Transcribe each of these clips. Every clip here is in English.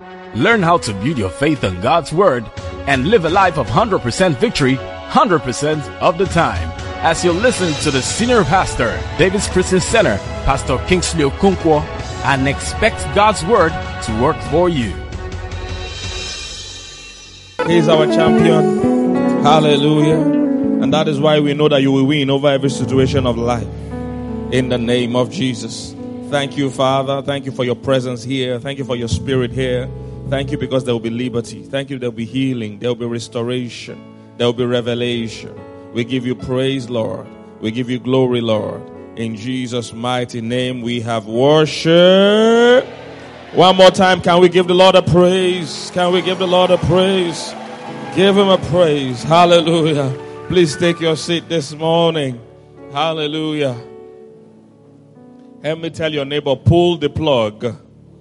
Learn how to build your faith on God's Word and live a life of 100% victory 100% of the time. As you listen to the Senior Pastor, David's Christian Center, Pastor Kingsley Okonkwo, and expect God's Word to work for you. He is our champion. Hallelujah. And that is why we know that you will win over every situation of life. In the name of Jesus. Thank you, Father. Thank you for your presence here. Thank you for your spirit here. Thank you because there will be liberty. Thank you, there will be healing. There will be restoration. There will be revelation. We give you praise, Lord. We give you glory, Lord. In Jesus' mighty name we have worship. One more time, can we give the Lord a praise? Can we give the Lord a praise? Give him a praise. Hallelujah. Please take your seat this morning. Hallelujah. Help me tell your neighbor, pull the plug.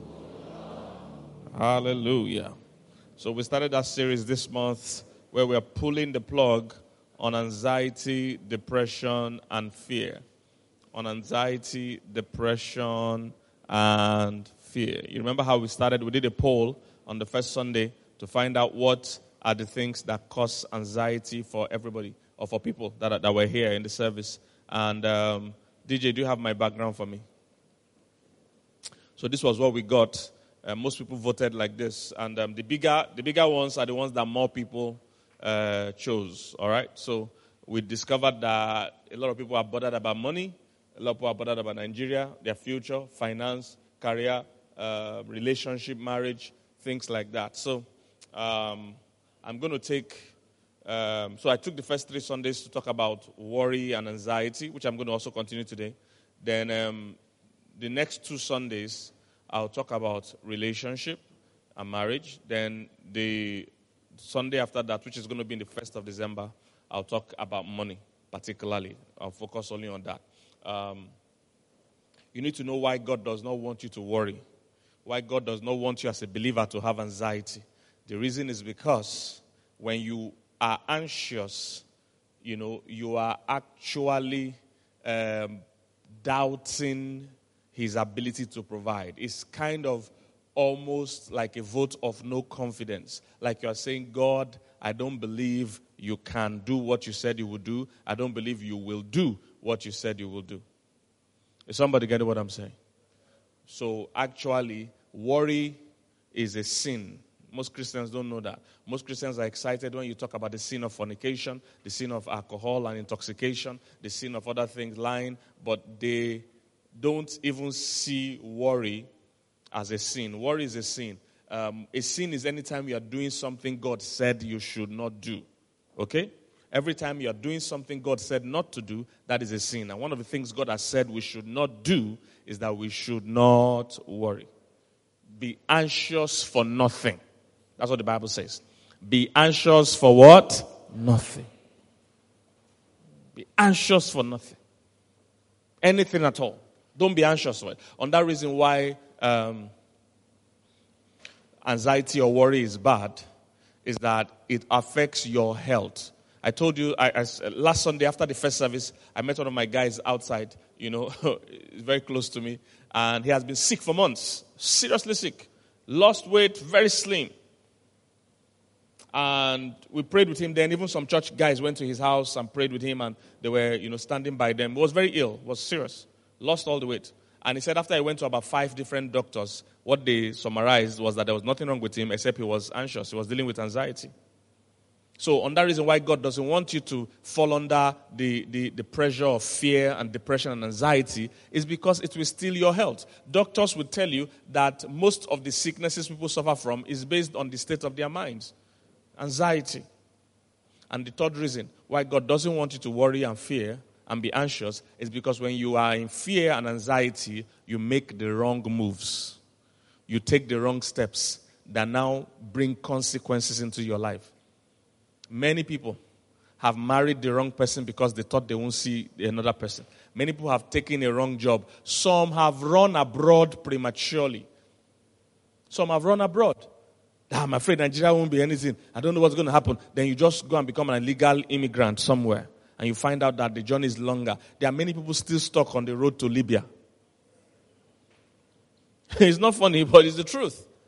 Hallelujah. So we started that series this month where we are pulling the plug on anxiety, depression, and fear. On anxiety, depression, and fear. You remember how we started? We did a poll on the first Sunday to find out what are the things that cause anxiety for everybody or for people that were here in the service. And DJ, do you have my background for me? So this was what we got. Most people voted like this. And the bigger ones are the ones that more people chose. All right? So we discovered that a lot of people are bothered about money. A lot of people are bothered about Nigeria, their future, finance, career, relationship, marriage, things like that. So I'm going to take... so I took the first 3 Sundays to talk about worry and anxiety, which I'm going to also continue today. Then the next 2 Sundays, I'll talk about relationship and marriage. Then the Sunday after that, which is going to be in the 1st of December, I'll talk about money, particularly. I'll focus only on that. You need to know why God does not want you to worry. Why God does not want you as a believer to have anxiety. The reason is because when you are anxious, you are actually doubting his ability to provide. It's kind of almost like a vote of no confidence. Like you're saying, God, I don't believe you can do what you said you would do. I don't believe you will do what you said you will do. Is somebody getting what I'm saying? So actually, worry is a sin. Most Christians don't know that. Most Christians are excited when you talk about the sin of fornication, the sin of alcohol and intoxication, the sin of other things, lying, but they don't even see worry as a sin. Worry is a sin. A sin is anytime you are doing something God said you should not do. Okay? Every time you are doing something God said not to do, that is a sin. And one of the things God has said we should not do is that we should not worry. Be anxious for nothing. That's what the Bible says. Be anxious for what? Nothing. Be anxious for nothing. Anything at all. Don't be anxious for it. On that reason why anxiety or worry is bad is that it affects your health. I told you, last Sunday after the first service, I met one of my guys outside, very close to me, and he has been sick for months, seriously sick, lost weight, very slim. And we prayed with him then. Even some church guys went to his house and prayed with him, and they were, standing by them. He was very ill, was serious, lost all the weight. And he said after he went to about 5 different doctors, what they summarized was that there was nothing wrong with him except he was anxious. He was dealing with anxiety. So on that reason why God doesn't want you to fall under the pressure of fear and depression and anxiety is because it will steal your health. Doctors will tell you that most of the sicknesses people suffer from is based on the state of their minds. Anxiety. And the third reason why God doesn't want you to worry and fear and be anxious is because when you are in fear and anxiety, you make the wrong moves. You take the wrong steps that now bring consequences into your life. Many people have married the wrong person because they thought they won't see another person. Many people have taken a wrong job. Some have run abroad prematurely. Some have run abroad. I'm afraid Nigeria won't be anything. I don't know what's going to happen. Then you just go and become an illegal immigrant somewhere. And you find out that the journey is longer. There are many people still stuck on the road to Libya. It's not funny, but it's the truth.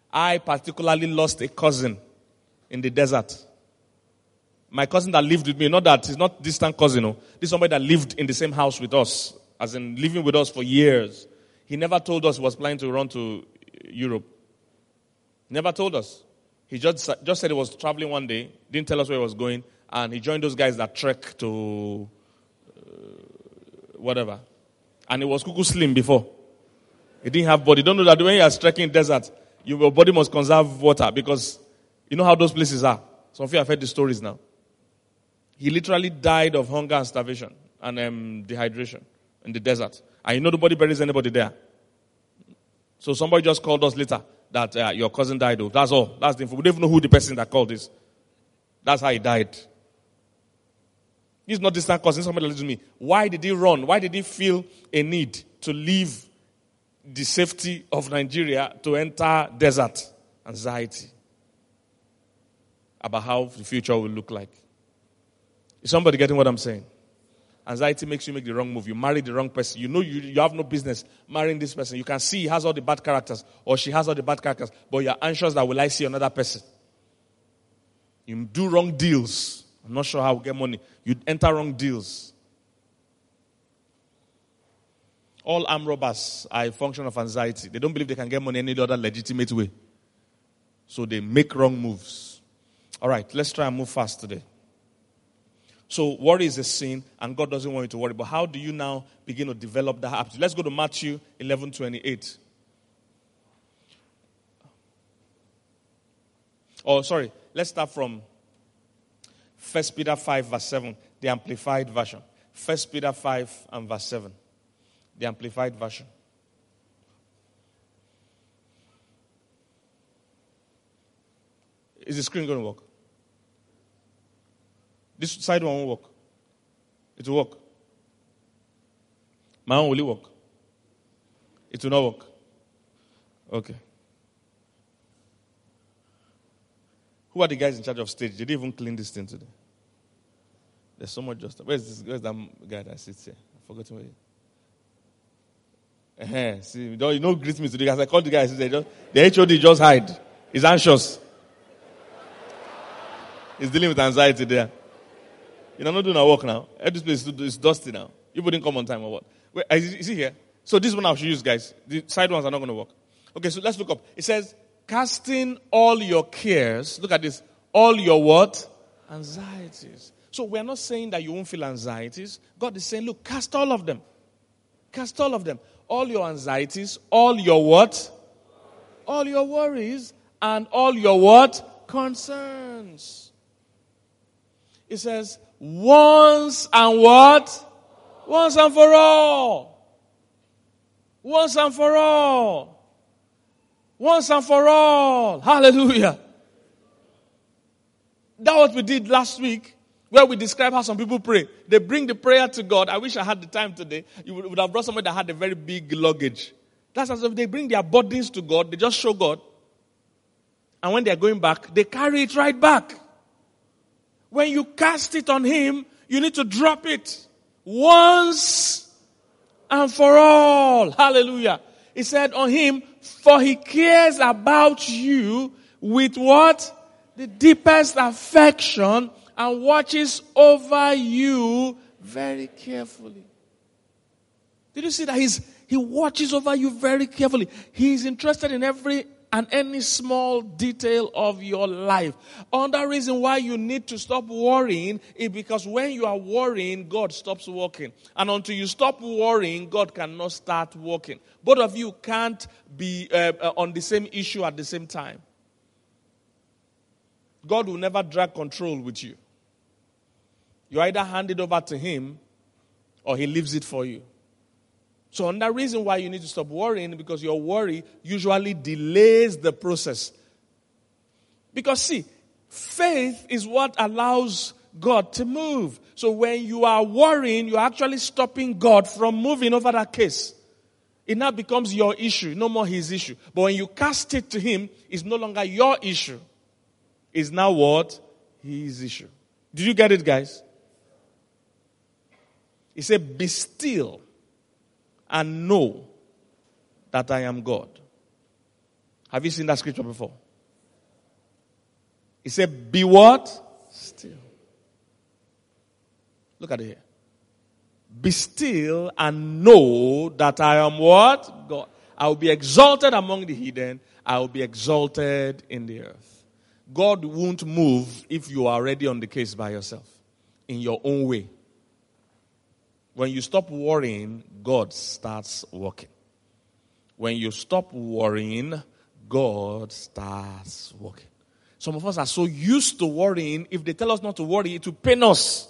I particularly lost a cousin in the desert. My cousin that lived with me, not that, he's not distant cousin. No. This is somebody that lived in the same house with us, as in living with us for years. He never told us he was planning to run to Europe. Never told us. He just said he was traveling one day, didn't tell us where he was going, and he joined those guys that trek to whatever. And he was cuckoo slim before. He didn't have body. Don't know that when you are trekking desert, your body must conserve water because you know how those places are. Some of you have heard the stories now. He literally died of hunger and starvation and dehydration in the desert. And you know nobody buries anybody there. So somebody just called us later that your cousin died. That's all. That's the info. We don't even know who the person that called is. That's how he died. He's not distant cousin. Somebody listened to me. Why did he run? Why did he feel a need to leave the safety of Nigeria to enter desert? Anxiety about how the future will look like. Is somebody getting what I'm saying? Anxiety makes you make the wrong move. You marry the wrong person. You know you have no business marrying this person. You can see he has all the bad characters or she has all the bad characters, but you're anxious that will I see another person. You do wrong deals. I'm not sure how to get money. You enter wrong deals. All armed robbers are a function of anxiety. They don't believe they can get money any other legitimate way. So they make wrong moves. All right, let's try and move fast today. So worry is a sin, and God doesn't want you to worry. But how do you now begin to develop that habit? Let's go to Matthew 11:28. Oh, sorry. Let's start from 1 Peter 5 verse 7, the Amplified Version. 1 Peter 5 and verse 7, the Amplified Version. Is the screen going to work? This side one won't work. It will work. My own will it work? It will not work. Okay. Who are the guys in charge of stage? Did they even clean this thing today? There's so much just. Where's that guy that sits here? I forgot where he is. See, you don't greet me today. As I called the guy, the HOD just hide. He's anxious. He's dealing with anxiety there. You're not doing our work now. This place is dusty now. You wouldn't come on time or what? Wait, is he here? So this one I should use, guys. The side ones are not going to work. Okay, so let's look up. It says, casting all your cares. Look at this. All your what? Anxieties. So we're not saying that you won't feel anxieties. God is saying, look, cast all of them. Cast all of them. All your anxieties, all your what? All your worries, and all your what? Concerns. It says, once and what? Once and for all. Once and for all. Once and for all. Hallelujah. That's what we did last week, where we described how some people pray. They bring the prayer to God. I wish I had the time today. You would have brought somebody that had a very big luggage. That's as if they bring their burdens to God. They just show God. And when they're going back, they carry it right back. When you cast it on Him, you need to drop it once and for all. Hallelujah. He said on Him, for He cares about you with what? The deepest affection and watches over you very carefully. Did you see that He watches over you very carefully? He is interested in every and any small detail of your life. Another reason why you need to stop worrying is because when you are worrying, God stops working. And until you stop worrying, God cannot start working. Both of you can't be on the same issue at the same time. God will never drag control with you. You either hand it over to Him or He leaves it for you. So another reason why you need to stop worrying, because your worry usually delays the process. Because see, faith is what allows God to move. So when you are worrying, you're actually stopping God from moving over that case. It now becomes your issue, no more His issue. But when you cast it to Him, it's no longer your issue. It's now what? His issue. Did you get it, guys? He said, be still and know that I am God. Have you seen that scripture before? It said, be what? Still. Look at it here. Be still and know that I am what? God. I will be exalted among the heathen. I will be exalted in the earth. God won't move if you are already on the case by yourself, in your own way. When you stop worrying, God starts working. When you stop worrying, God starts working. Some of us are so used to worrying, if they tell us not to worry, it will pain us.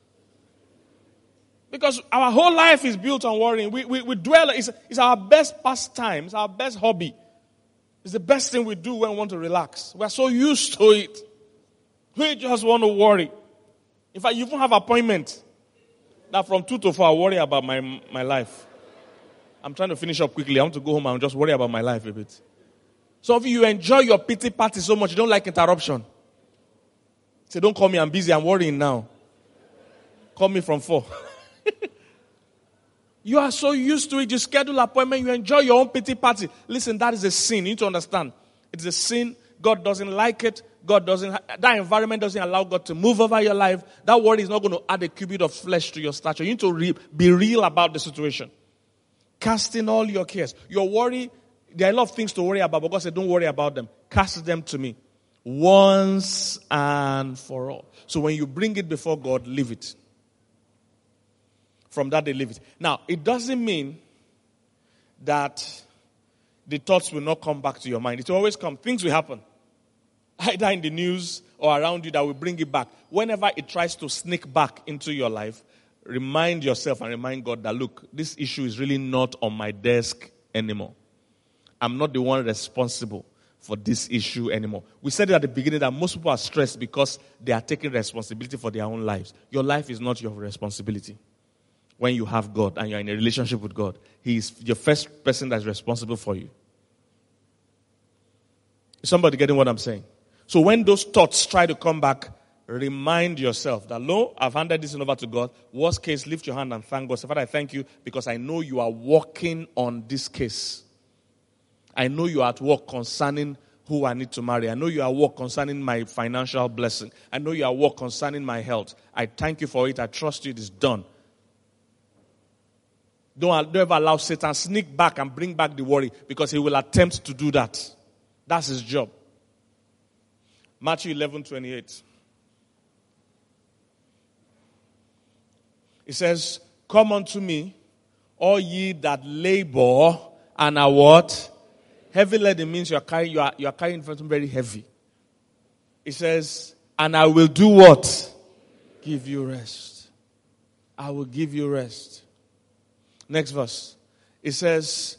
Because our whole life is built on worrying. We dwell, it's our best pastime, it's our best hobby. It's the best thing we do when we want to relax. We're so used to it. We just want to worry. In fact, you even have appointment that from 2 to 4 I worry about my life. I'm trying to finish up quickly. I want to go home and just worry about my life a bit. Some of you enjoy your pity party so much, you don't like interruption. Say, don't call me, I'm busy, I'm worrying now. Call me from 4. You are so used to it, you schedule appointment, you enjoy your own pity party. Listen, that is a sin. You need to understand. It's a sin. God doesn't like it. That environment doesn't allow God to move over your life. That worry is not going to add a cubit of flesh to your stature. You need to be real about the situation. Casting all your cares. Your worry, there are a lot of things to worry about, but God said, don't worry about them. Cast them to me. Once and for all. So when you bring it before God, leave it. From that, they leave it. Now, it doesn't mean that the thoughts will not come back to your mind. It will always come. Things will happen. Either in the news or around you that will bring it back. Whenever it tries to sneak back into your life, remind yourself and remind God that, look, this issue is really not on my desk anymore. I'm not the one responsible for this issue anymore. We said it at the beginning that most people are stressed because they are taking responsibility for their own lives. Your life is not your responsibility. When you have God and you're in a relationship with God, He is your first person that's responsible for you. Is somebody getting what I'm saying? So when those thoughts try to come back, remind yourself that, lo, I've handed this over to God. Worst case, lift your hand and thank God. Say, Father, I thank you because I know you are working on this case. I know you are at work concerning who I need to marry. I know you are at work concerning my financial blessing. I know you are at work concerning my health. I thank you for it. I trust you. It is done. Don't ever allow Satan sneak back and bring back the worry because he will attempt to do that. That's his job. Matthew 11:28. It says, come unto me, all ye that labor and are what? Heavy laden means you are carrying something very heavy. It says, and I will do what? Give you rest. I will give you rest. Next verse. It says,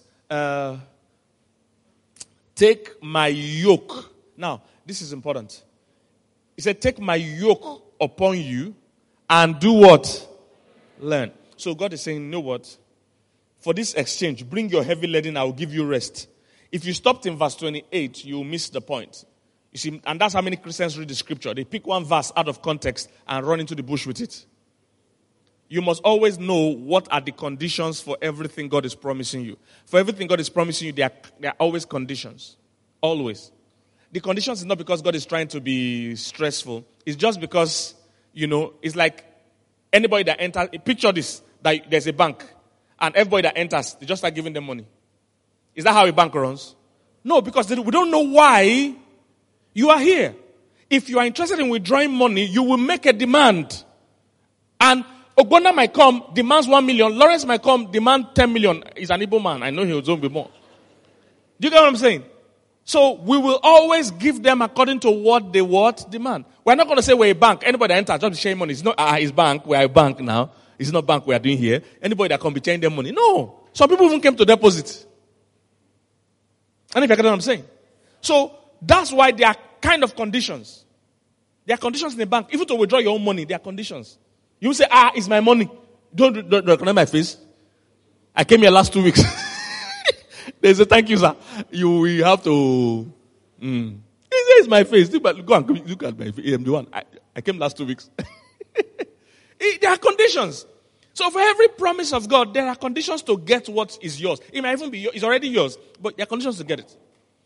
take my yoke. Now, this is important. It said, take my yoke upon you and do what? Learn. So God is saying, you know what? For this exchange, bring your heavy laden, I will give you rest. If you stopped in verse 28, you will miss the point. You see, and that's how many Christians read the scripture. They pick one verse out of context and run into the bush with it. You must always know what are the conditions for everything God is promising you. For everything God is promising you, there are always conditions. Always. The conditions is not because God is trying to be stressful. It's just because, it's like anybody that enters, picture this, that there's a bank, and everybody that enters, they just start giving them money. Is that how a bank runs? No, because we don't know why you are here. If you are interested in withdrawing money, you will make a demand. And Ogbonna might come, demands 1 million. Lawrence might come, demand 10 million. He's an Igbo man. I know he'll be more. Do you get what I'm saying? So we will always give them according to what they demand. We're not going to say we're a bank. Anybody that enters, just share money. It's not it's bank. We're a bank now. It's not bank we are doing here. Anybody that can be changing their money. No. Some people even came to deposit. And if you get what I'm saying. So that's why there are kind of conditions. There are conditions in the bank. Even to withdraw your own money, there are conditions. You say, it's my money. Don't recognize my face. I came here last 2 weeks. They say, thank you, sir. You will have to. He says my face. Go and look at my face. I'm the one. I came last 2 weeks. There are conditions. So for every promise of God, there are conditions to get what is yours. It might even be yours. It's already yours. But there are conditions to get it.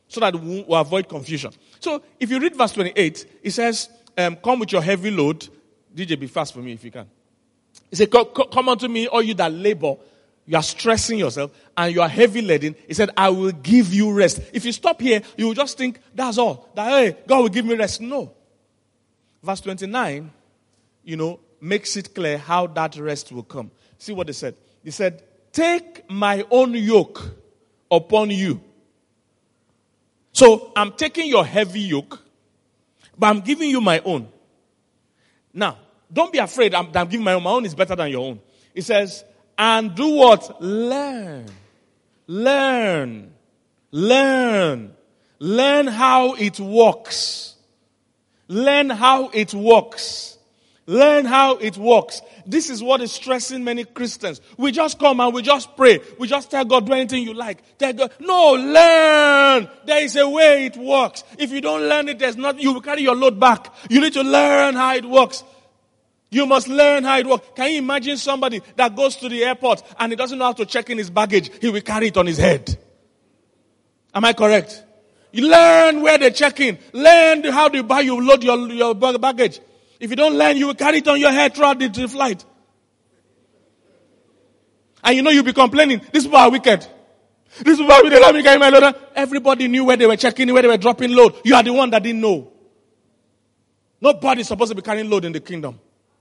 so that we'll avoid confusion. So if you read verse 28, it says, come with your heavy load. DJ, be fast for me if you can. He said, come unto me, all you that labor, you are stressing yourself, and you are heavy laden. He said, I will give you rest. If you stop here, you will just think, that's all. That, hey, God will give me rest. No. Verse 29, makes it clear how that rest will come. See what they said. He said, take my own yoke upon you. So, I'm taking your heavy yoke, but I'm giving you my own. Now, don't be afraid I'm giving my own. My own is better than your own. It says, and do what? Learn. Learn. Learn. Learn how it works. Learn how it works. Learn how it works. This is what is stressing many Christians. We just come and we just pray. We just tell God, do anything you like. Tell God, no, learn. There is a way it works. If you don't learn it, there's nothing. You will carry your load back. You need to learn how it works. You must learn how it works. Can you imagine somebody that goes to the airport and he doesn't know how to check in his baggage? He will carry it on his head. Am I correct? You learn where they check in. Learn how you load your baggage. If you don't learn, you will carry it on your head throughout the flight. And you'll be complaining, these people are wicked. These people are wicked. Let me carry my load. Everybody knew where they were checking in, where they were dropping load. You are the one that didn't know. Nobody is supposed to be carrying load in the kingdom.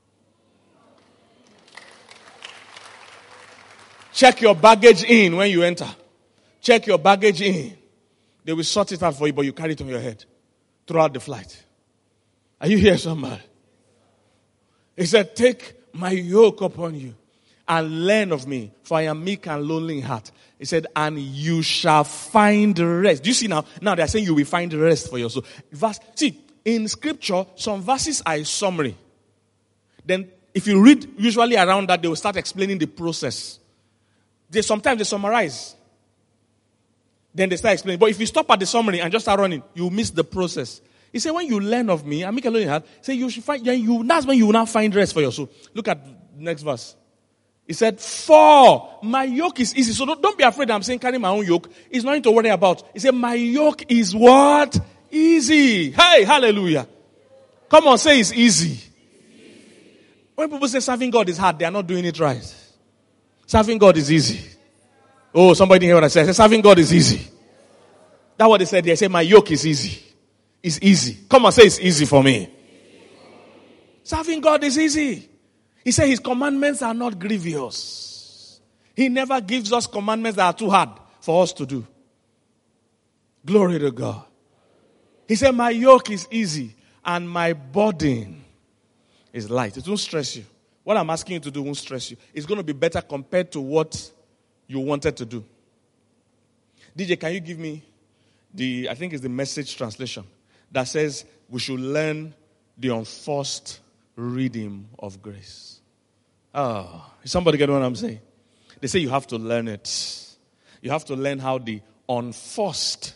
Check your baggage in when you enter. Check your baggage in. They will sort it out for you, but you carry it on your head throughout the flight. Are you here, somebody? He said, take my yoke upon you and learn of me, for I am meek and lonely in heart. He said, and you shall find rest. Do you see now? Now they are saying you will find rest for your soul. See, in scripture, some verses are a summary. Then if you read usually around that, they will start explaining the process. Sometimes they summarize. Then they start explaining. But if you stop at the summary and just start running, you miss the process. He said, when you learn of me, and make a learning heart, say you should find, that's when you will now find rest for your soul. Look at the next verse. He said, for my yoke is easy. So don't be afraid I'm saying carry my own yoke. It's nothing to worry about. He said, my yoke is what? Easy. Hey, hallelujah. Come on, say it's easy. When people say serving God is hard, they are not doing it right. Serving God is easy. Oh, somebody didn't hear what I said. I said, serving God is easy. That's what they said. They said, my yoke is easy. It's easy. Come on, say it's easy for me. Serving God is easy. He said his commandments are not grievous. He never gives us commandments that are too hard for us to do. Glory to God. He said, my yoke is easy and my burden is light. It won't stress you. What I'm asking you to do won't stress you. It's going to be better compared to what you wanted to do. DJ, can you give me I think it's the Message translation that says we should learn the unforced rhythm of grace. Oh, is somebody get what I'm saying? They say you have to learn it. You have to learn how the unforced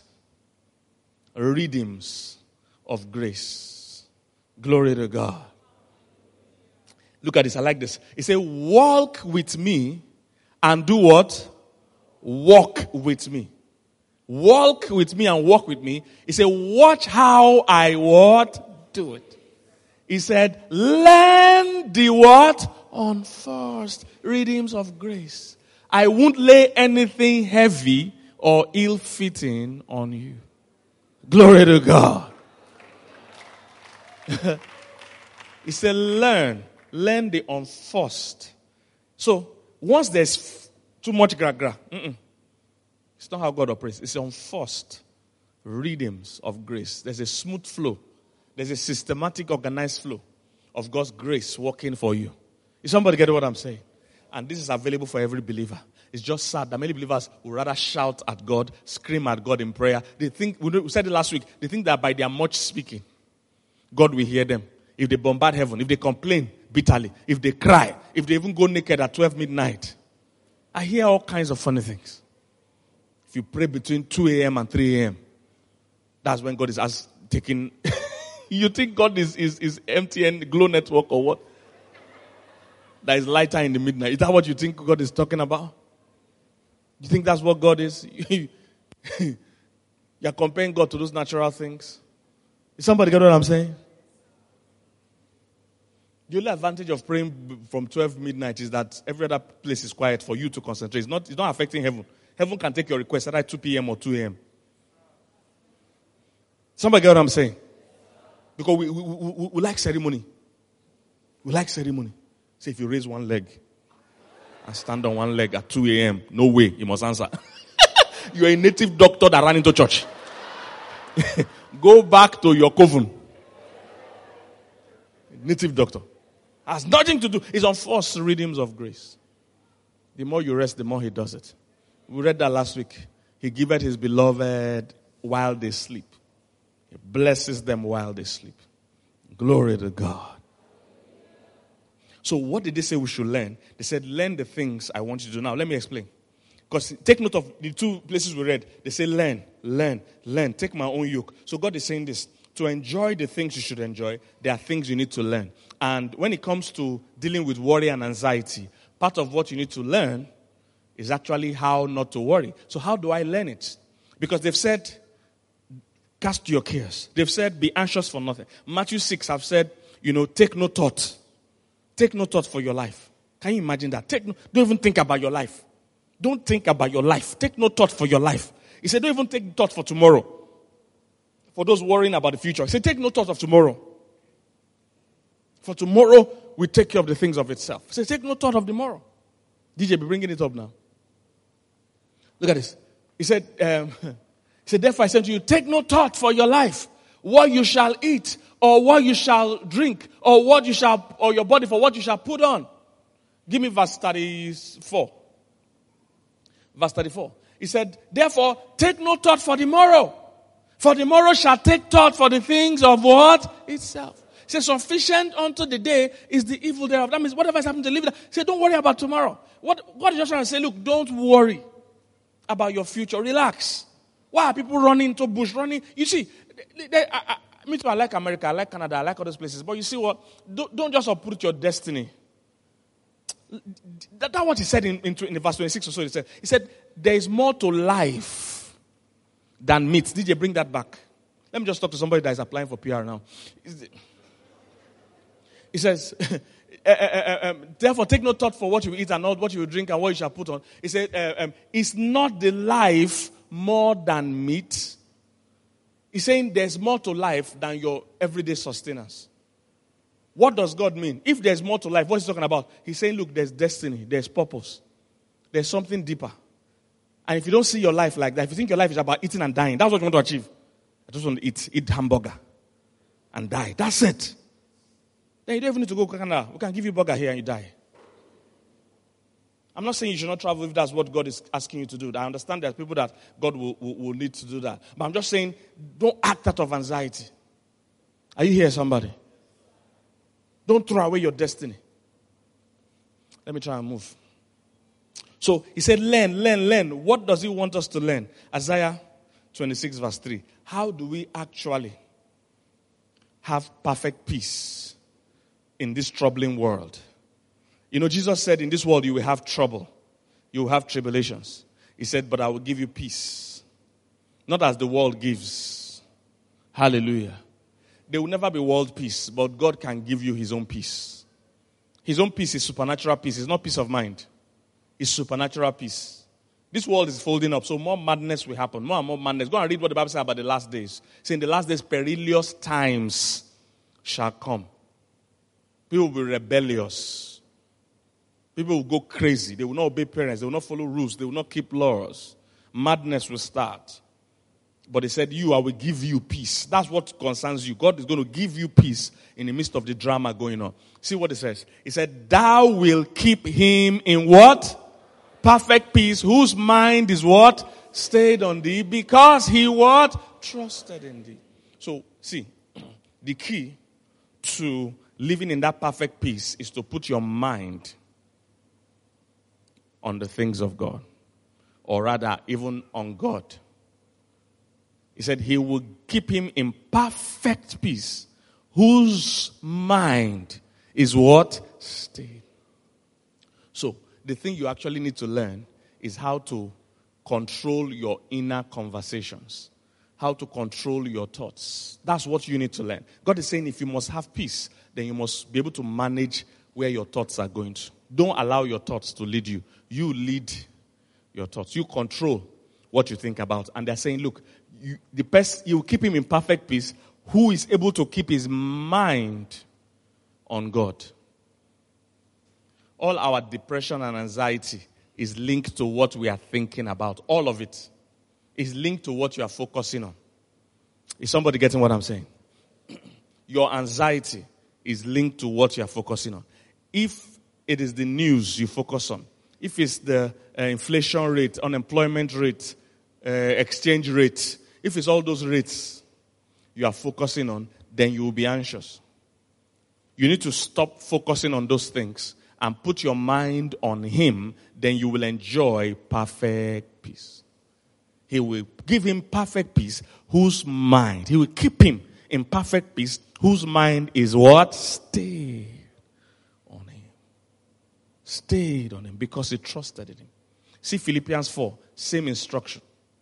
rhythms of grace. Glory to God. Look at this. I like this. It says, walk with me and do what? Walk with me. Walk with me and walk with me. He said, watch how I what? Do it. He said, learn the what? Unforced rhythms of grace. I won't lay anything heavy or ill-fitting on you. Glory to God. He said, learn the unforced. So, once there's too much gra-gra, it's not how God operates. It's unforced rhythms of grace. There's a smooth flow. There's a systematic, organized flow of God's grace working for you. Is somebody getting what I'm saying? And this is available for every believer. It's just sad that many believers would rather shout at God, scream at God in prayer. They think, we said it last week, they think that by their much speaking, God will hear them. If they bombard heaven, if they complain bitterly, if they cry, if they even go naked at 12 midnight. I hear all kinds of funny things. If you pray between 2 a.m. and 3 a.m., that's when God is taking... You think God is MTN Glow Network or what? That is lighter in the midnight. Is that what you think God is talking about? You think that's what God is? You You're comparing God to those natural things. Is somebody get what I'm saying? The only advantage of praying from 12 midnight is that every other place is quiet for you to concentrate. It's not affecting heaven. Heaven can take your request at 2 p.m. or 2 a.m. Somebody get what I'm saying? Because we like ceremony. We like ceremony. Say if you raise one leg and stand on one leg at 2 a.m., no way, you must answer. You're a native doctor that ran into church. Go back to your coven. Native doctor. Has nothing to do. It's on false rhythms of grace. The more you rest, the more he does it. We read that last week. He giveth his beloved while they sleep. He blesses them while they sleep. Glory to God. So what did they say we should learn? They said, learn the things I want you to do. Now, let me explain. Because take note of the two places we read. They say, learn. Take my own yoke. So God is saying this. To enjoy the things you should enjoy, there are things you need to learn. And when it comes to dealing with worry and anxiety, part of what you need to learn is actually how not to worry. So how do I learn it? Because they've said, cast your cares. They've said, be anxious for nothing. Matthew 6 have said, take no thought. Take no thought for your life. Can you imagine that? Don't even think about your life. Don't think about your life. Take no thought for your life. He said, don't even take thought for tomorrow. For those worrying about the future. He said, take no thought of tomorrow. For tomorrow will take care of the things of itself. He said, take no thought of tomorrow. DJ, be bringing it up now. Look at this. He said, therefore I said to you, take no thought for your life, what you shall eat, or what you shall drink, or your body for what you shall put on. Give me verse 34. Verse 34. He said, therefore, take no thought for tomorrow. For tomorrow shall take thought for the things of what? Itself. He says, sufficient unto the day is the evil thereof. That means whatever has happened to live there. He said, don't worry about tomorrow. What God is just trying to say, look, don't worry about your future. Relax. Why are people running into bush? You see, me too, I like America, I like Canada, I like all those places. But you see what? Don't just uproot your destiny. That's what he said in verse 26 or so. He said, there is more to life than meat. Did you bring that back? Let me just talk to somebody that is applying for PR now. He says, therefore take no thought for what you eat and not what you drink and what you shall put on. He said, is not the life more than meat? He's saying there's more to life than your everyday sustenance. What does God mean? If there's more to life, what is he talking about? He's saying, look, there's destiny, there's purpose, there's something deeper. And if you don't see your life like that, if you think your life is about eating and dying, that's what you want to achieve. I just want to eat hamburger and die. That's it. Then you don't even need to go to Canada. We can give you burger here and you die. I'm not saying you should not travel if that's what God is asking you to do. I understand there's people that God will need to do that. But I'm just saying, don't act out of anxiety. Are you here, somebody? Don't throw away your destiny. Let me try and move. So he said, learn. What does he want us to learn? Isaiah 26 verse 3. How do we actually have perfect peace in this troubling world? You know, Jesus said, in this world you will have trouble. You will have tribulations. He said, but I will give you peace. Not as the world gives. Hallelujah. There will never be world peace, but God can give you his own peace. His own peace is supernatural peace. It's not peace of mind. It's supernatural peace. This world is folding up, so more madness will happen. More and more madness. Go and read what the Bible says about the last days. Saying the last days, perilous times shall come. People will be rebellious. People will go crazy. They will not obey parents. They will not follow rules. They will not keep laws. Madness will start. But he said, I will give you peace. That's what concerns you. God is going to give you peace in the midst of the drama going on. See what it says. He said, thou will keep him in what? Perfect peace, whose mind is what? Stayed on thee, because he what? Trusted in thee. So, see, the key to living in that perfect peace is to put your mind on the things of God. Or rather, even on God. He said he will keep him in perfect peace, whose mind is what? Stayed. So, the thing you actually need to learn is how to control your inner conversations. how to control your thoughts. That's what you need to learn. God is saying if you must have peace, then you must be able to manage where your thoughts are going to. Don't allow your thoughts to lead you. You lead your thoughts. You control what you think about. And they're saying, look, you keep him in perfect peace who is able to keep his mind on God. All our depression and anxiety is linked to what we are thinking about. All of it is linked to what you are focusing on. Is somebody getting what I'm saying? Your anxiety is linked to what you are focusing on. If it is the news you focus on, if it's the inflation rate, unemployment rate, exchange rate, if it's all those rates you are focusing on, then you will be anxious. You need to stop focusing on those things and put your mind on him, then you will enjoy perfect peace. He will give him perfect peace whose mind, he will keep him in perfect peace whose mind is what? Stayed on him. Stayed on him because he trusted in him. See Philippians 4, same instruction.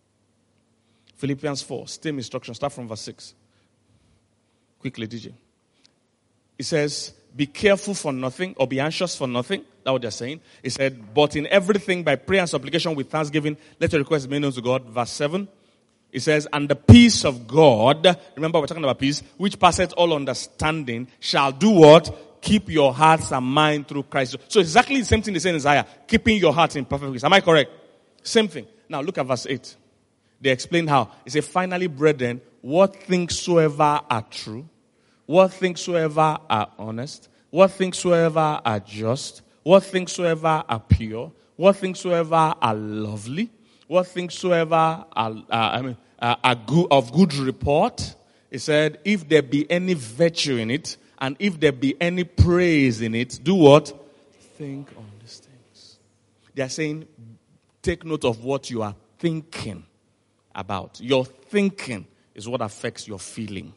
Philippians 4, same instruction. Start from verse 6. Quickly, DJ. It says, be careful for nothing or be anxious for nothing. That's what they're saying. It said, but in everything by prayer and supplication with thanksgiving, let your requests be made known to God. Verse 7. It says, and the peace of God, remember we're talking about peace, which passeth all understanding, shall do what? Keep your hearts and mind through Christ. So exactly the same thing they say in Isaiah, keeping your heart in perfect peace. Am I correct? Same thing. Now look at verse 8. They explain how. It says, finally, brethren, what things soever are true, what things soever are honest, what things soever are just, what things soever are pure, what things soever are lovely, what things soever are good, of good report. It said, if there be any virtue in it, and if there be any praise in it, do what? Think on these things. They are saying, take note of what you are thinking about. Your thinking is what affects your feeling.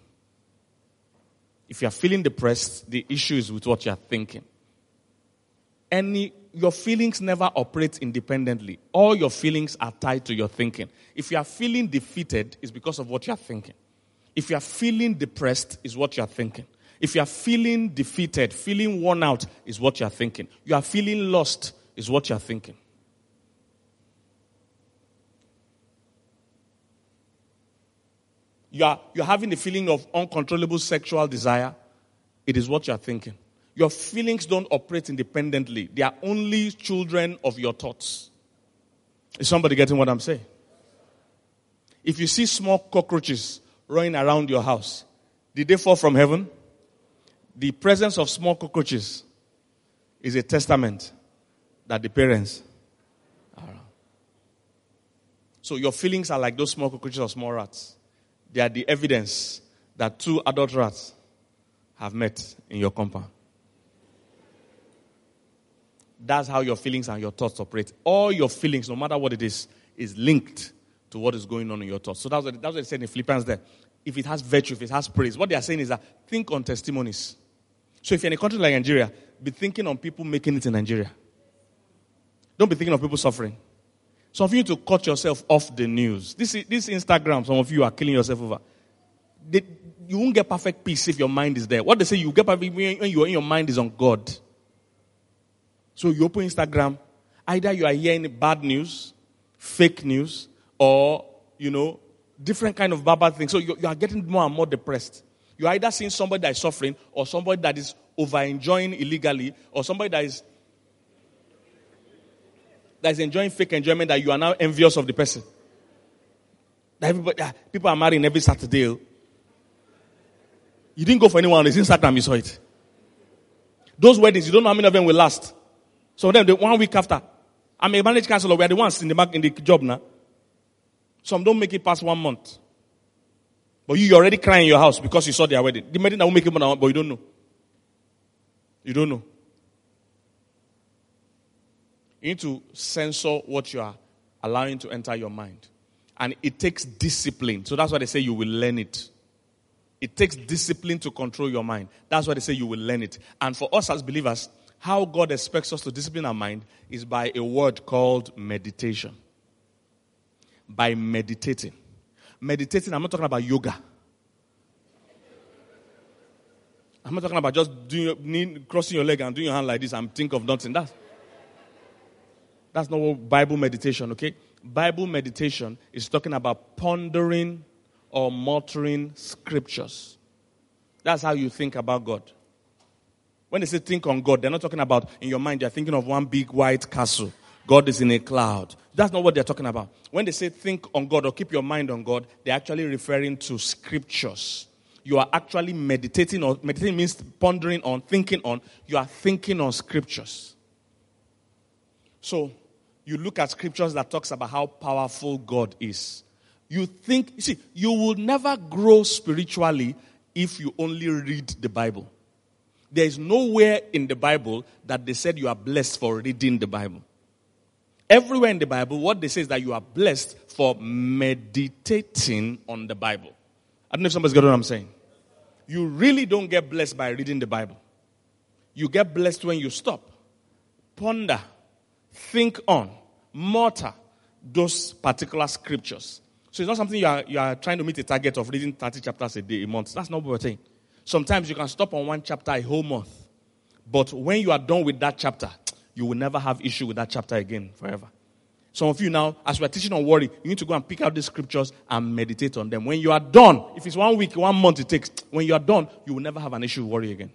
If you are feeling depressed, the issue is with what you are thinking. Your feelings never operate independently. All your feelings are tied to your thinking. If you are feeling defeated, it's because of what you are thinking. If you are feeling depressed, it's what you are thinking. If you are feeling defeated, feeling worn out, is what you are thinking. You are feeling lost, is what you are thinking. You're having the feeling of uncontrollable sexual desire. It is what you're thinking. Your feelings don't operate independently. They are only children of your thoughts. Is somebody getting what I'm saying? If you see small cockroaches running around your house, did they fall from heaven? The presence of small cockroaches is a testament that the parents are around. So your feelings are like those small cockroaches or small rats. They are the evidence that 2 adult rats have met in your compound. That's how your feelings and your thoughts operate. All your feelings, no matter what it is linked to what is going on in your thoughts. So that's what they said in Philippians there. If it has virtue, if it has praise, what they are saying is that think on testimonies. So if you're in a country like Nigeria, be thinking on people making it in Nigeria. Don't be thinking of people suffering. Some of you need to cut yourself off the news. This Instagram, some of you are killing yourself over. You won't get perfect peace if your mind is there. What they say, you get perfect peace when your mind is on God. So you open Instagram, either you are hearing bad news, fake news, or, different kind of bad things. So you are getting more and more depressed. You're either seeing somebody that is suffering, or somebody that is over-enjoying illegally, or somebody that is enjoying fake enjoyment that you are now envious of the person. People are marrying every Saturday. You didn't go for anyone on his Instagram, you saw it. Those weddings, you don't know how many of them will last. Some of them, 1 week after. I'm a marriage counselor, we are the ones in the job now. Some don't make it past 1 month. But you're already crying in your house because you saw their wedding. The wedding that won't make it more, but you don't know. You don't know. You need to censor what you are allowing to enter your mind. And it takes discipline. So that's why they say you will learn it. It takes discipline to control your mind. That's why they say you will learn it. And for us as believers, how God expects us to discipline our mind is by a word called meditation. By meditating. meditating, I'm not talking about yoga. I'm not talking about just crossing your leg and doing your hand like this and think of nothing. That's not what Bible meditation, okay? Bible meditation is talking about pondering or muttering scriptures. That's how you think about God. When they say think on God, they're not talking about in your mind, you're thinking of one big white castle. God is in a cloud. That's not what they're talking about. When they say think on God or keep your mind on God, they're actually referring to scriptures. You are actually meditating on, meditating means pondering on, thinking on. You are thinking on scriptures. So, you look at scriptures that talks about how powerful God is. You will never grow spiritually if you only read the Bible. There is nowhere in the Bible that they said you are blessed for reading the Bible. Everywhere in the Bible, what they say is that you are blessed for meditating on the Bible. I don't know if somebody's got what I'm saying. You really don't get blessed by reading the Bible. You get blessed when you stop, ponder, think on, mutter those particular scriptures. So it's not something you are trying to meet a target of reading 30 chapters a day, a month. That's not what we're saying. Sometimes you can stop on one chapter a whole month. But when you are done with that chapter, you will never have issue with that chapter again forever. Some of you now, as we're teaching on worry, you need to go and pick out these scriptures and meditate on them. When you are done, if it's 1 week, 1 month it takes, when you are done, you will never have an issue with worry again.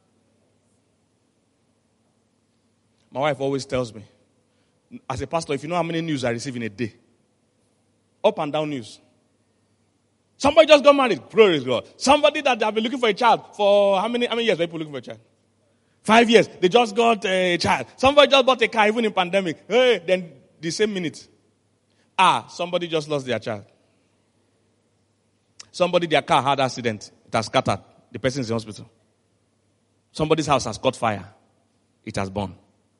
My wife always tells me, as a pastor, if you know how many news I receive in a day, up and down news. Somebody just got married, praise God. Somebody that have been looking for a child for how many years were people looking for a child? 5 years. They just got a child. Somebody just bought a car even in pandemic. Hey, then the same minute. Somebody just lost their child. Somebody, their car had accident. It has scattered. The person is in hospital. Somebody's house has caught fire. It has burned.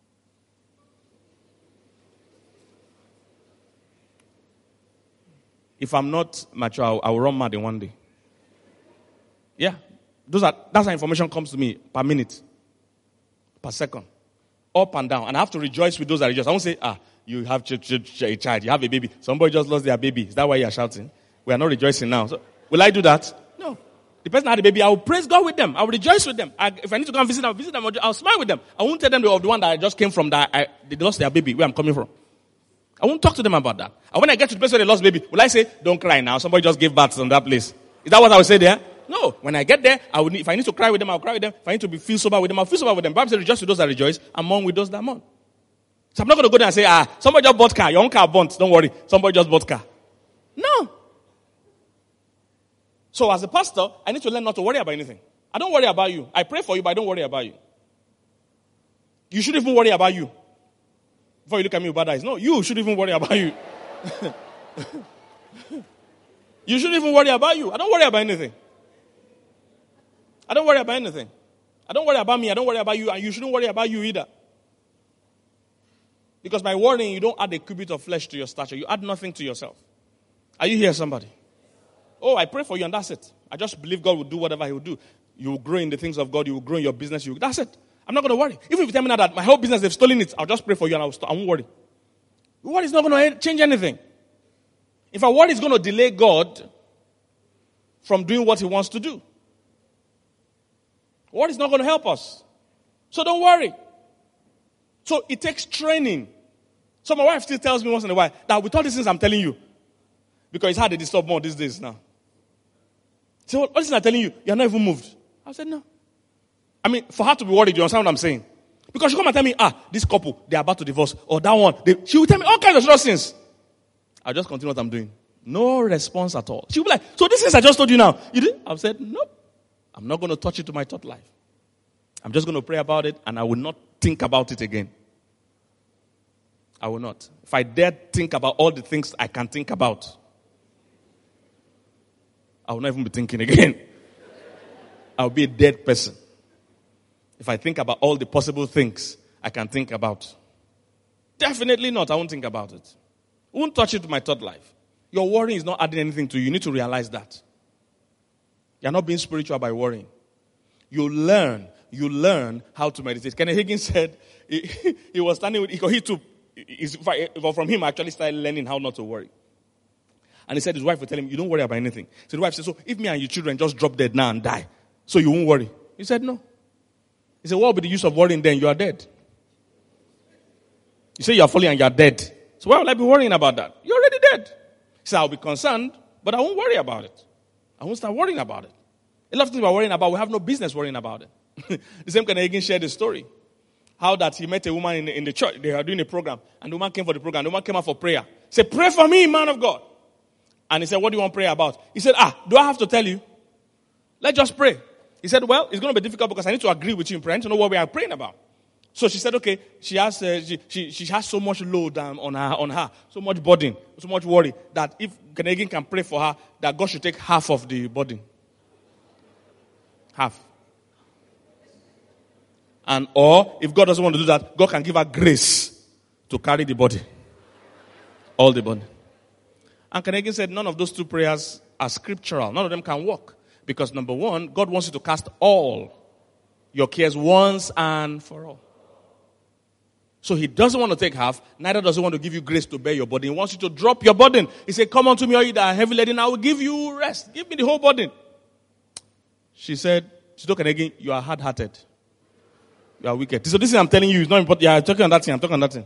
If I'm not mature, I will run mad in one day. Yeah. That's how information comes to me per minute, per second, up and down. And I have to rejoice with those that rejoice. I won't say, you have a child, you have a baby. Somebody just lost their baby. Is that why you are shouting? We are not rejoicing now. So, will I do that? No. The person had a baby, I will praise God with them. I will rejoice with them. If I need to go and visit, I'll visit them. I'll smile with them. I won't tell them of the one that I just came from, they lost their baby, where I'm coming from. I won't talk to them about that. And when I get to the place where they lost baby, will I say, don't cry now, somebody just gave birth on that place? Is that what I will say there? No. When I get there, if I need to cry with them, I'll cry with them. If I need to feel sober with them, I'll feel sober with them. Bible says, rejoice with those that rejoice, and mourn with those that mourn. So I'm not going to go there and say, somebody just bought car, your own car burnt, don't worry. Somebody just bought car. No. So as a pastor, I need to learn not to worry about anything. I don't worry about you. I pray for you, but I don't worry about you. You shouldn't even worry about you. Before you look at me with bad eyes. No, you shouldn't even worry about you. You shouldn't even worry about you. I don't worry about anything. I don't worry about anything. I don't worry about me. I don't worry about you. And you shouldn't worry about you either. Because by worrying, you don't add a cubit of flesh to your stature. You add nothing to yourself. Are you here, somebody? Oh, I pray for you and that's it. I just believe God will do whatever He will do. You will grow in the things of God. You will grow in your business. That's it. I'm not going to worry. Even if you tell me now that my whole business, they've stolen it, I'll just pray for you and I won't worry. Worry is not going to change anything. In fact, worry is going to delay God from doing what He wants to do. Worry is not going to help us. So don't worry. So it takes training. So my wife still tells me once in a while that with all these things I'm telling you, because it's hard to disturb more these days now. So all these things I'm telling you, you're not even moved. I said, no. I mean, for her to be worried, you understand what I'm saying? Because she come and tell me, this couple, they're about to divorce. Or that one. She will tell me all kinds of things. I'll just continue what I'm doing. No response at all. She will be like, so this is I just told you now. You did? I've said, nope. I'm not going to touch it to my thought life. I'm just going to pray about it and I will not think about it again. I will not. If I dare think about all the things I can think about, I will not even be thinking again. I'll be a dead person. If I think about all the possible things I can think about. Definitely not. I won't think about it. I won't touch it to my thought life. Your worrying is not adding anything to you. You need to realize that. You're not being spiritual by worrying. You learn how to meditate. Kenneth Hagin said he was standing with, from him I actually started learning how not to worry. And he said his wife would tell him, you don't worry about anything. So the wife said, so if me and your children just drop dead now and die, so you won't worry? He said, no. He said, what will be the use of worrying then? You are dead. You say you are falling and you are dead. So why would I be worrying about that? You're already dead. He said, I'll be concerned, but I won't worry about it. I won't start worrying about it. A lot of things we're worrying about, we have no business worrying about it. The same Kenneth Hagin shared the story. How that he met a woman in the church. They were doing a program. And the woman came for the program. The woman came out for prayer. He said, pray for me, man of God. And he said, what do you want prayer about? He said, do I have to tell you? Let's just pray. He said, well, it's going to be difficult because I need to agree with you in prayer. I need to know what we are praying about. So she said, okay, she has so much load on her, so much burden, so much worry, that if Kenneth Hagin can pray for her, that God should take half of the burden. Half. And or, if God doesn't want to do that, God can give her grace to carry the body. All the body. And Kenneth Hagin said, none of those two prayers are scriptural. None of them can work. Because number one, God wants you to cast all your cares once and for all. So he doesn't want to take half, neither does he want to give you grace to bear your burden. He wants you to drop your burden. He said, come unto me, all you that are heavy laden, I will give you rest. Give me the whole burden. She told Kenneth Hagin, you are hard-hearted. You are wicked. So this thing I'm telling you is not important. Yeah, I'm talking on that thing. I'm talking on that thing.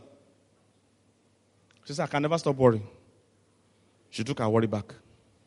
She said, I can never stop worrying. She took her worry back.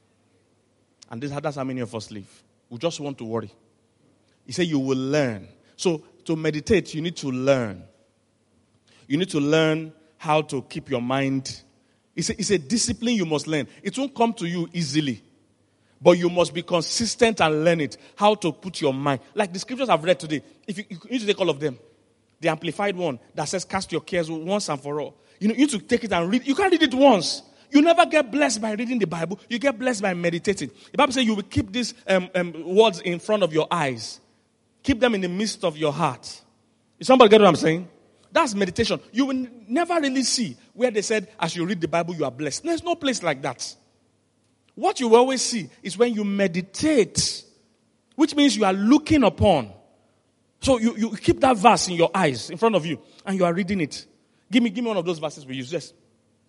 And that's how many of us live. We just want to worry. He said, you will learn. So to meditate, you need to learn. You need to learn how to keep your mind. It's a discipline you must learn. It won't come to you easily. But you must be consistent and learn it. How to put your mind. Like the scriptures I've read today. If you need to take all of them. The amplified one that says cast your cares once and for all. You need to take it and read. You can't read it once. You never get blessed by reading the Bible. You get blessed by meditating. The Bible says you will keep these words in front of your eyes. Keep them in the midst of your heart. Is somebody get what I'm saying? That's meditation. You will never really see where they said as you read the Bible you are blessed. There's no place like that. What you will always see is when you meditate, which means you are looking upon. So you keep that verse in your eyes, in front of you, and you are reading it. Give me one of those verses we use. Yes.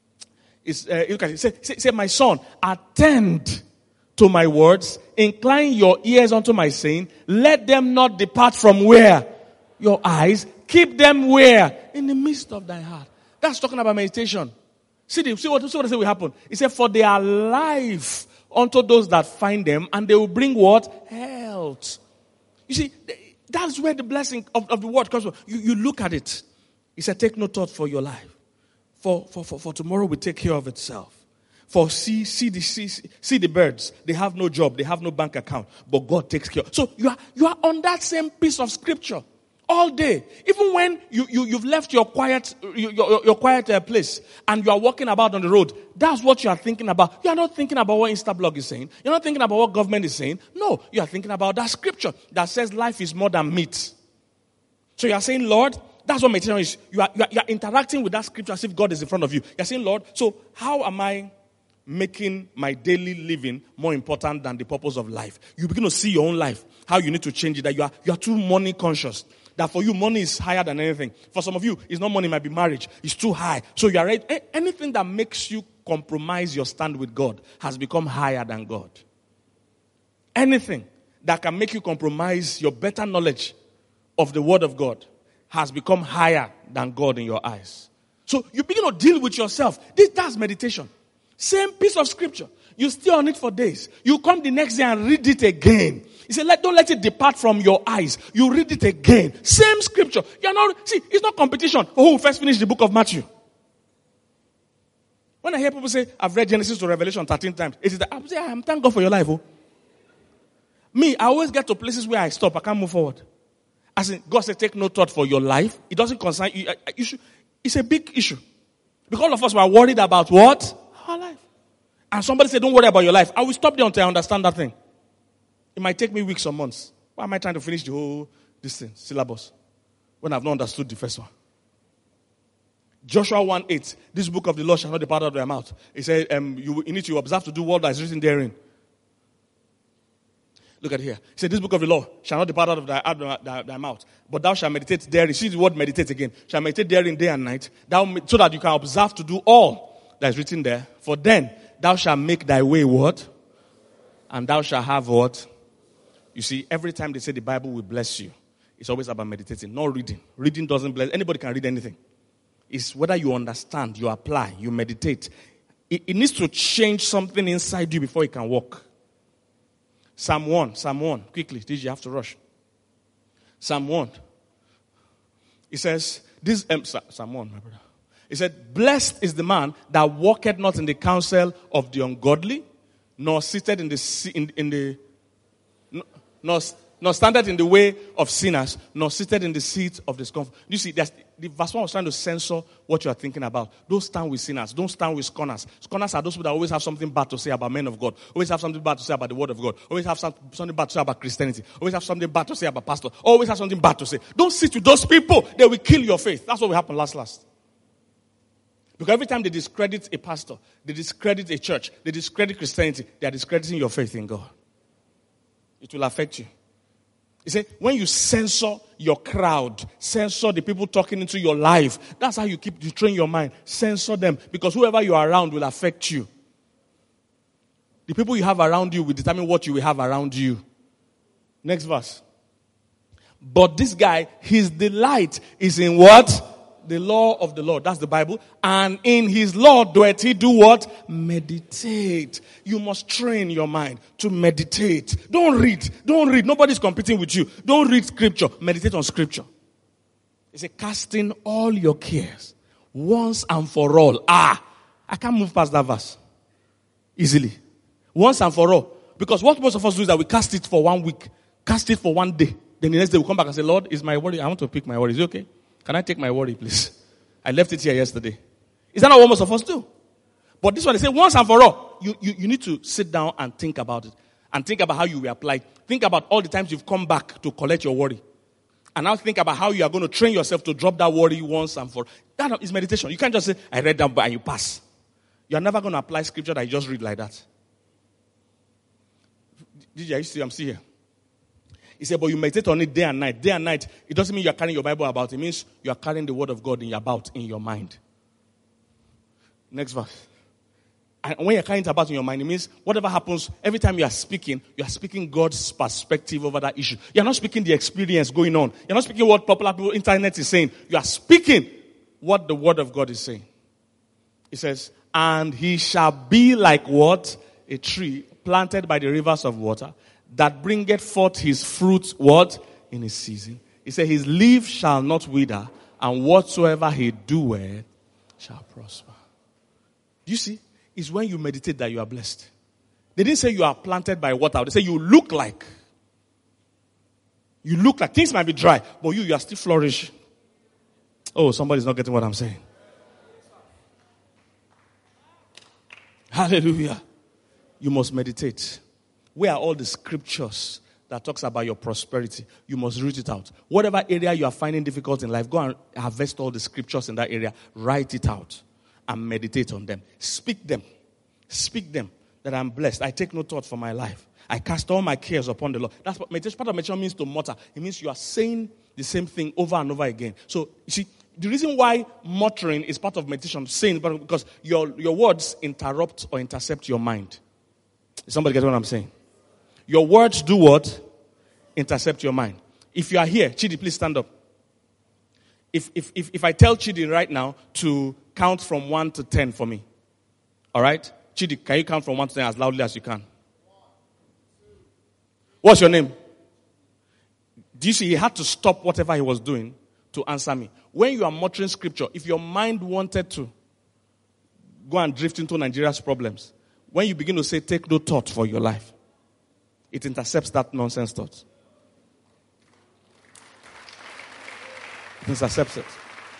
Look at it. Say, my son, attend to my words, incline your ears unto my saying, let them not depart from where? Your eyes. Keep them where? In the midst of thy heart. That's talking about meditation. See what I say will happen. He said, for they are life unto those that find them, and they will bring what? Health. You see, that's where the blessing of the word comes from. You look at it. He said, take no thought for your life. For tomorrow will take care of itself. For see the birds. They have no job. They have no bank account. But God takes care. So you are on that same piece of scripture. All day. Even when you've left your quiet place and you are walking about on the road, that's what you are thinking about. You are not thinking about what Instablog is saying. You're not thinking about what government is saying. No, you are thinking about that scripture that says life is more than meat. So you are saying, Lord, that's what meditation is. You are interacting with that scripture as if God is in front of you. You are saying, Lord, so how am I making my daily living more important than the purpose of life? You begin to see your own life, how you need to change it, that you are too money conscious. That for you, money is higher than anything. For some of you, it's not money, it might be marriage. It's too high. So you are ready. Anything that makes you compromise your stand with God has become higher than God. Anything that can make you compromise your better knowledge of the word of God has become higher than God in your eyes. So you begin to deal with yourself. That's meditation. Same piece of scripture. You stay on it for days. You come the next day and read it again. He said, don't let it depart from your eyes. You read it again. Same scripture. It's not competition for who will first finish the book of Matthew. When I hear people say, I've read Genesis to Revelation 13 times, it is that I'm saying, thank God for your life. Oh. Me, I always get to places where I stop. I can't move forward. As in, God said, take no thought for your life. It doesn't concern you. It's a big issue. Because all of us were worried about what? Our life. And somebody said, don't worry about your life. I will stop there until I understand that thing. It might take me weeks or months. Why am I trying to finish the whole syllabus when I've not understood the first one? Joshua 1:8, this book of the law shall not depart out of thy mouth. He said, you need to observe to do what that is written therein. Look at here. He said, this book of the law shall not depart out of thy mouth, but thou shalt meditate therein. See the word meditate again. Shall meditate therein day and night, so that you can observe to do all that is written there. For then Thou shalt make thy way what? And thou shalt have what? You see, every time they say the Bible will bless you, it's always about meditating, not reading. Reading doesn't bless. Anybody can read anything. It's whether you understand, you apply, you meditate. It needs to change something inside you before it can work. Psalm 1. Quickly, did you have to rush? Psalm 1. It says, Psalm 1, my brother. It said, blessed is the man that walketh not in the counsel of the ungodly, nor sitteth nor standeth in the way of sinners, nor seated in the seat of the scornful. You see, the verse 1 was trying to censor what you are thinking about. Don't stand with sinners. Don't stand with scorners. Scorners are those people that always have something bad to say about men of God. Always have something bad to say about the word of God. Always have something bad to say about Christianity. Always have something bad to say about pastors. Always have something bad to say. Don't sit with those people. They will kill your faith. That's what will happen last. Because every time they discredit a pastor, they discredit a church, they discredit Christianity, they are discrediting your faith in God. It will affect you. You see, when you censor your crowd, censor the people talking into your life, that's how you train your mind. Censor them, because whoever you are around will affect you. The people you have around you will determine what you will have around you. Next verse. But this guy, his delight is in what? The law of the Lord. That's the Bible. And in his law doeth he do what? Meditate. You must train your mind to meditate. Don't read. Nobody's competing with you. Don't read scripture. Meditate on scripture. It's a casting all your cares once and for all. I can't move past that verse easily. Once and for all. Because what most of us do is that we cast it for 1 week. Cast it for 1 day. Then the next day we come back and say, Lord, is my worry? I want to pick my worry. Is it okay? Can I take my worry, please? I left it here yesterday. Is that not what most of us do? But this one, they say once and for all. You need to sit down and think about it. And think about how you will apply. Think about all the times you've come back to collect your worry. And now think about how you are going to train yourself to drop that worry once and for all. That is meditation. You can't just say, I read that book and you pass. You are never going to apply scripture that you just read like that. I'm still here. He said, but you meditate on it day and night. Day and night, it doesn't mean you are carrying your Bible about. It means you are carrying the word of God in your mind. Next verse. And when you're carrying it about in your mind, it means whatever happens, every time you are speaking God's perspective over that issue. You're not speaking the experience going on. You're not speaking what popular people, internet is saying. You are speaking what the word of God is saying. It says, and he shall be like what? A tree planted by the rivers of water, that bringeth forth his fruit, what? In his season. He said, his leaf shall not wither, and whatsoever he doeth shall prosper. Do you see? It's when you meditate that you are blessed. They didn't say you are planted by water. They say you look like. Things might be dry, but you are still flourishing. Oh, somebody's not getting what I'm saying. Hallelujah. You must meditate. Where are all the scriptures that talks about your prosperity? You must root it out. Whatever area you are finding difficult in life, go and harvest all the scriptures in that area. Write it out and meditate on them. Speak them. Speak them that I'm blessed. I take no thought for my life. I cast all my cares upon the Lord. That's what meditation. Part of meditation means to mutter. It means you are saying the same thing over and over again. So, you see, the reason why muttering is part of meditation, saying, because your words interrupt or intercept your mind. Somebody get what I'm saying? Your words do what? Intercept your mind. If you are here, Chidi, please stand up. If I tell Chidi right now to count from 1 to 10 for me. All right? Chidi, can you count from 1 to 10 as loudly as you can? What's your name? Do you see, he had to stop whatever he was doing to answer me. When you are muttering scripture, if your mind wanted to go and drift into Nigeria's problems, when you begin to say, take no thought for your life, it intercepts that nonsense thought. It intercepts it.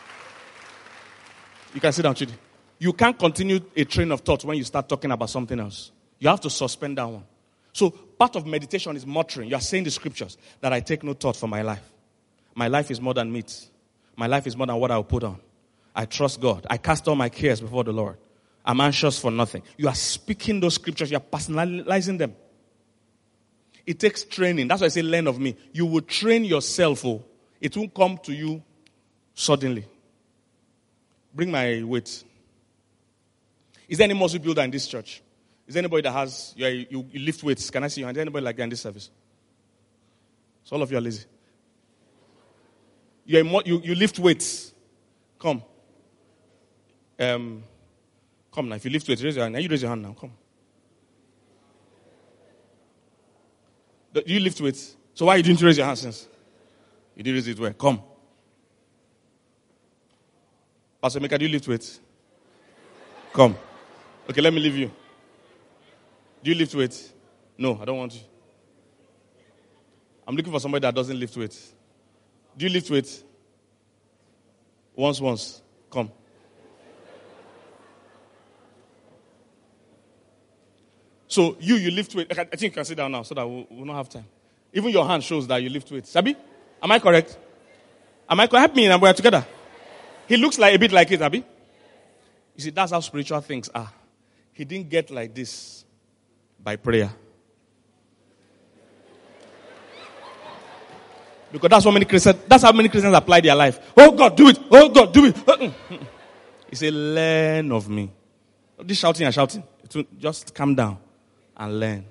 You can sit down, Chidi. You can't continue a train of thought when you start talking about something else. You have to suspend that one. So part of meditation is muttering. You are saying the scriptures that I take no thought for my life. My life is more than meat. My life is more than what I will put on. I trust God. I cast all my cares before the Lord. I'm anxious for nothing. You are speaking those scriptures. You are personalizing them. It takes training. That's why I say learn of me. You will train yourself. It won't come to you suddenly. Bring my weight. Is there any muscle builder in this church? Is there anybody that has, you lift weights? Can I see your hand? Is there anybody like that in this service? So all of you are lazy. You lift weights. Come. Come now. If you lift weights, raise your hand. Now you raise your hand now. Come. Do you lift weights? So why you didn't raise your hand since? You didn't raise it where? Come. Pastor Mika, do you lift weights? Come. Okay, let me leave you. Do you lift weights? No, I don't want you. I'm looking for somebody that doesn't lift weights. Do you lift weights? Once. Come. So you lift weights. I think you can sit down now so that we'll not have time. Even your hand shows that you lift weights. Sabi? Am I correct? Help me and we're together. He looks like a bit like it, Abi. You see, that's how spiritual things are. He didn't get like this by prayer. Because that's how many Christians apply their life. Oh God, do it. Oh God, do it. He said, learn of me. This shouting and shouting. Just calm down and learn.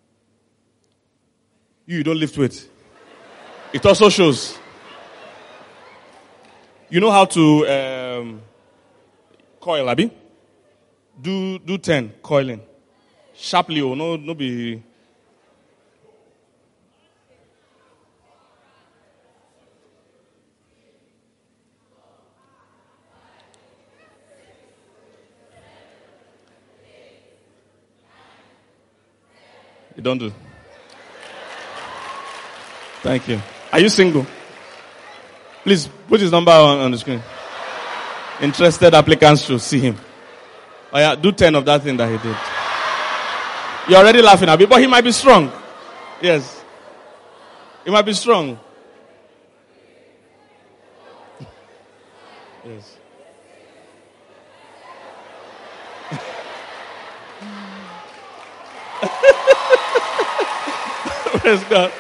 You don't lift weight. It also shows. You know how to coil, Abi? Do 10 coiling. Sharply, no be. You don't do. Thank you. Are you single? Please put his number on the screen. Interested applicants should see him. Oh yeah, do 10 of that thing that he did. You're already laughing at me, but he might be strong. Yes. He might be strong. Yes. Praise God.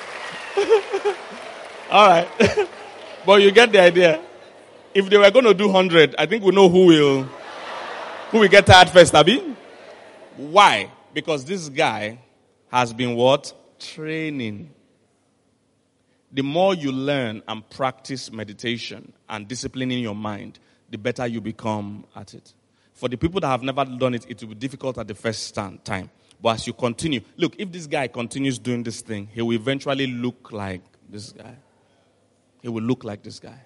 All right. But you get the idea. If they were going to do 100, I think we know who will get tired first, Abi. Why? Because this guy has been what? Training. The more you learn and practice meditation and disciplining your mind, the better you become at it. For the people that have never done it, it will be difficult at the first time. But as you continue, look, if this guy continues doing this thing, he will eventually look like this guy. He will look like this guy.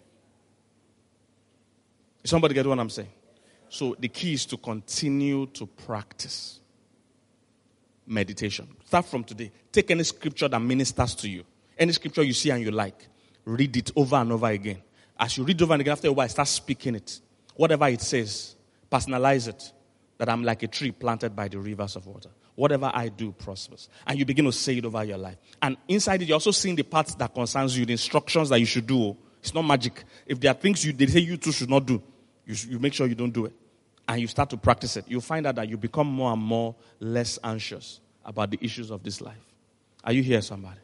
Somebody get what I'm saying? So the key is to continue to practice meditation. Start from today. Take any scripture that ministers to you. Any scripture you see and you like. Read it over and over again. As you read over and again, after a while, start speaking it. Whatever it says, personalize it. That I'm like a tree planted by the rivers of water. Whatever I do prospers. And you begin to say it over your life. And inside it, you're also seeing the parts that concerns you, the instructions that you should do. It's not magic. If there are things they say you too should not do, you make sure you don't do it. And you start to practice it. You'll find out that you become more and more less anxious about the issues of this life. Are you here, somebody?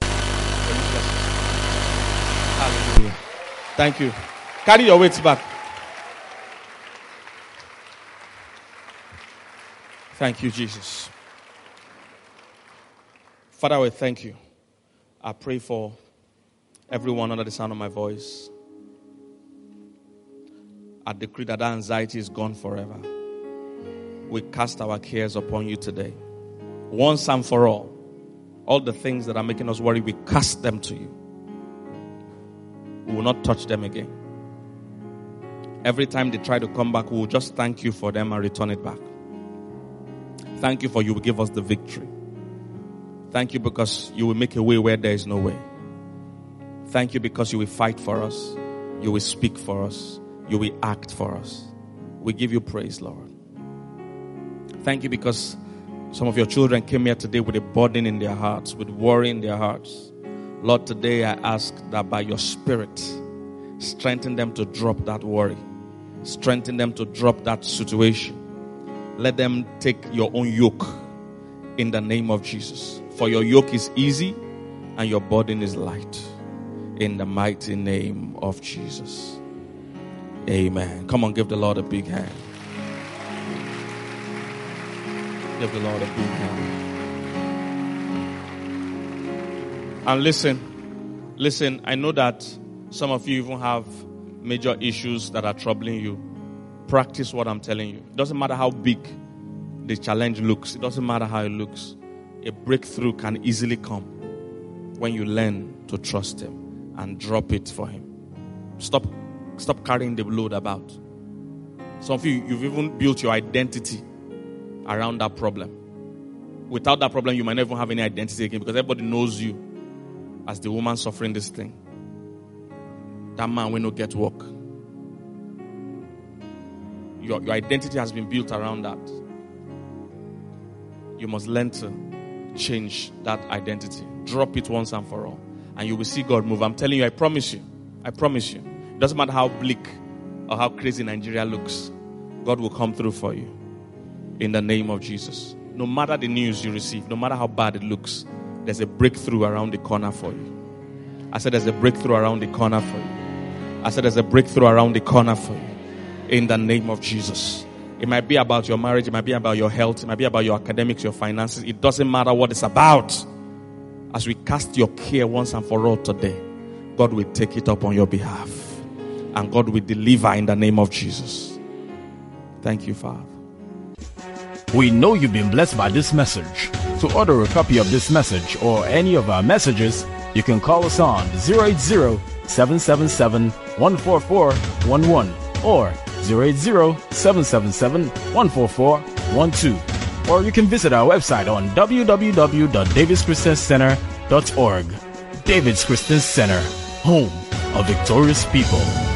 Hallelujah. Thank you. Carry your weights back. Thank you, Jesus. Father, we thank you. I pray for everyone under the sound of my voice. I decree that anxiety is gone forever. We cast our cares upon you today. Once and for all. All the things that are making us worry, we cast them to you. We will not touch them again. Every time they try to come back, we will just thank you for them and return it back. Thank you for you will give us the victory. Thank you because you will make a way where there is no way. Thank you because you will fight for us. You will speak for us. You will act for us. We give you praise, Lord. Thank you because some of your children came here today with a burden in their hearts, with worry in their hearts. Lord, today I ask that by your Spirit, strengthen them to drop that worry. Strengthen them to drop that situation. Let them take your own yoke in the name of Jesus. For your yoke is easy and your burden is light. In the mighty name of Jesus. Amen. Come on, give the Lord a big hand. Give the Lord a big hand. And listen, I know that some of you even have major issues that are troubling you. Practice what I'm telling you. It doesn't matter how big the challenge looks. It doesn't matter how it looks. A breakthrough can easily come when you learn to trust Him and drop it for Him. Stop carrying the load about. Some of you, you've even built your identity around that problem. Without that problem, you might not even have any identity again because everybody knows you as the woman suffering this thing. That man will not get work. Your identity has been built around that. You must learn to change that identity. Drop it once and for all. And you will see God move. I'm telling you, I promise you. It doesn't matter how bleak or how crazy Nigeria looks. God will come through for you. In the name of Jesus. No matter the news you receive, no matter how bad it looks, there's a breakthrough around the corner for you. I said there's a breakthrough around the corner for you. I said there's a breakthrough around the corner for you. In the name of Jesus. It might be about your marriage. It might be about your health. It might be about your academics, your finances. It doesn't matter what it's about. As we cast your care once and for all today, God will take it up on your behalf. And God will deliver in the name of Jesus. Thank you, Father. We know you've been blessed by this message. To order a copy of this message or any of our messages, you can call us on 080-777-14411 or 080-777-14412. Or you can visit our website on www.davidschristiancenter.org. David's Christian Center, home of victorious people.